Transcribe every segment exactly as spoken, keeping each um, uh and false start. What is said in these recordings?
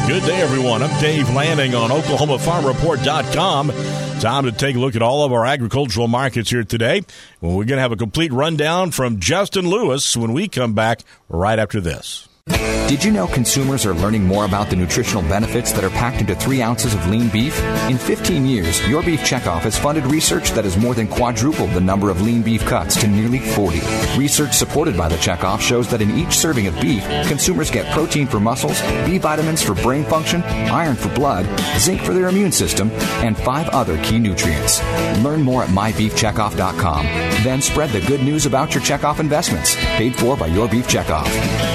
Good day, everyone. I'm Dave Lanning on Oklahoma Farm Report dot com. Time to take a look at all of our agricultural markets here today. Well, we're going to have a complete rundown from Justin Lewis when we come back right after this. Did you know consumers are learning more about the nutritional benefits that are packed into three ounces of lean beef? In fifteen years, Your Beef Checkoff has funded research that has more than quadrupled the number of lean beef cuts to nearly forty. Research supported by the Checkoff shows that in each serving of beef, consumers get protein for muscles, B vitamins for brain function, iron for blood, zinc for their immune system, and five other key nutrients. Learn more at my beef checkoff dot com. Then spread the good news about your Checkoff investments. Paid for by Your Beef Checkoff.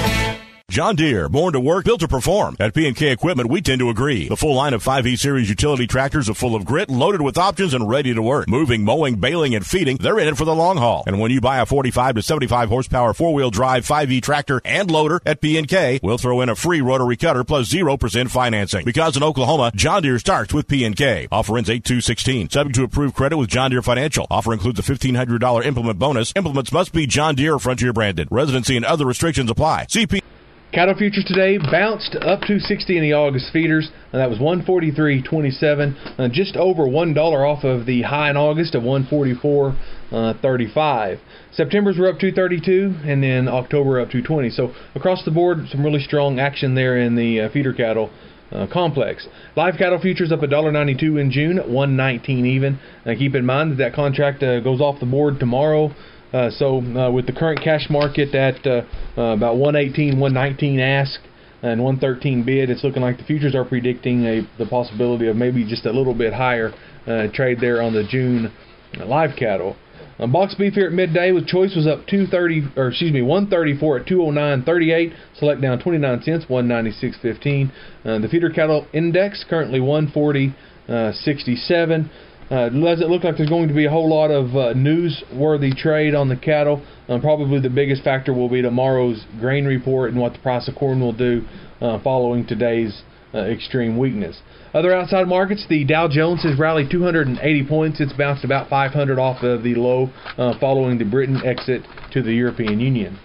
John Deere, born to work, built to perform. At P and K Equipment, we tend to agree. The full line of five E Series utility tractors are full of grit, loaded with options, and ready to work. Moving, mowing, baling, and feeding, they're in it for the long haul. And when you buy a forty-five to seventy-five horsepower four-wheel drive five E tractor and loader at P and K, we'll throw in a free rotary cutter plus zero percent financing. Because in Oklahoma, John Deere starts with P and K. Offer ends eight two sixteen. Subject to approved credit with John Deere Financial. Offer includes a fifteen hundred dollars implement bonus. Implements must be John Deere or Frontier branded. Residency and other restrictions apply. C P Cattle futures today bounced up to sixty in the August feeders, and that was one forty-three twenty-seven, uh, just over one dollar off of the high in August of one forty-four thirty-five. September's were up two thirty-two, and then October up two twenty. So across the board, some really strong action there in the uh, feeder cattle uh, complex. Live cattle futures up one dollar ninety-two in June at one nineteen even. Uh, keep in mind that that contract uh, goes off the board tomorrow. Uh, so uh, with the current cash market at uh, uh, about one eighteen, one nineteen ask and one thirteen bid, it's looking like the futures are predicting a, the possibility of maybe just a little bit higher uh, trade there on the June uh, live cattle. Um, box beef here at midday with choice was up two thirty, or excuse me, one thirty-four at two oh nine thirty-eight. Select down twenty-nine cents, one ninety-six fifteen. Uh, the feeder cattle index currently one forty sixty-seven. Uh, doesn't look like there's going to be a whole lot of uh, newsworthy trade on the cattle. Um, probably the biggest factor will be tomorrow's grain report and what the price of corn will do uh, following today's uh, extreme weakness. Other outside markets, the Dow Jones has rallied two hundred eighty points. It's bounced about five hundred off of the low uh, following the Britain exit to the European Union.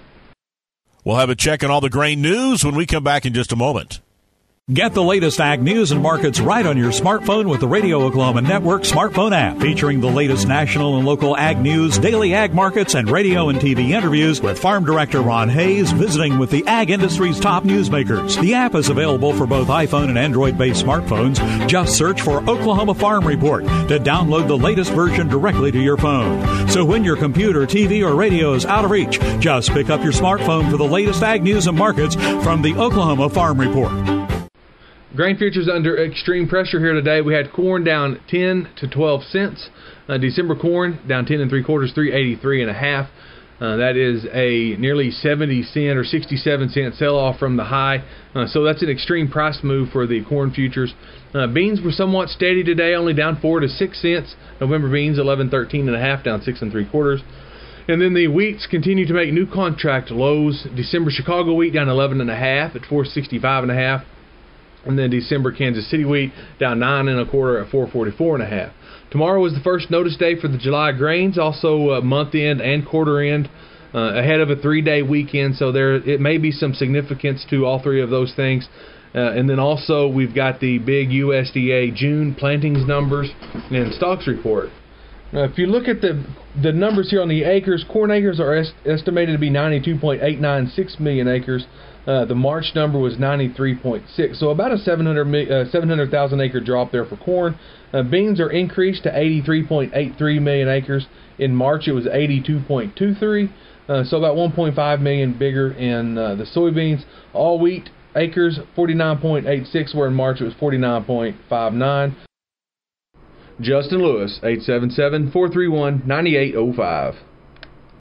We'll have a check on all the grain news when we come back in just a moment. Get the latest ag news and markets right on your smartphone with the Radio Oklahoma Network smartphone app, featuring the latest national and local ag news, daily ag markets, and radio and T V interviews with Farm Director Ron Hayes visiting with the ag industry's top newsmakers. The app is available for both iPhone and Android-based smartphones. Just search for Oklahoma Farm Report to download the latest version directly to your phone. So when your computer, T V, or radio is out of reach, just pick up your smartphone for the latest ag news and markets from the Oklahoma Farm Report. Grain futures under extreme pressure here today. We had corn down ten to twelve cents. Uh, December corn down ten and three quarters, three eighty-three and a half. Uh, that is a nearly seventy cent or sixty-seven cent sell-off from the high. Uh, so that's an extreme price move for the corn futures. Uh, beans were somewhat steady today, only down four to six cents. November beans eleven thirteen and a half, down six and three quarters. And then the wheats continue to make new contract lows. December Chicago wheat down eleven and a half at four sixty-five and a half. And then December Kansas City wheat down nine and a quarter at four forty-four and a half. Tomorrow is the first notice day for the July grains, also uh, month end and quarter end, uh, ahead of a three-day weekend. So there, it may be some significance to all three of those things. Uh, and then also we've got the big U S D A June plantings numbers and stocks report. Now, if you look at the the numbers here on the acres, corn acres are est- estimated to be ninety-two point eight nine six million acres. Uh, the March number was ninety-three point six, so about a seven hundred thousand acre drop there for corn. Uh, beans are increased to eighty-three point eight three million acres. In March, it was eighty-two point two three, uh, so about one point five million bigger in uh, the soybeans. All wheat acres, forty-nine point eight six, where in March it was forty-nine point five nine. Justin Lewis, eight seven seven, four three one, nine eight zero five.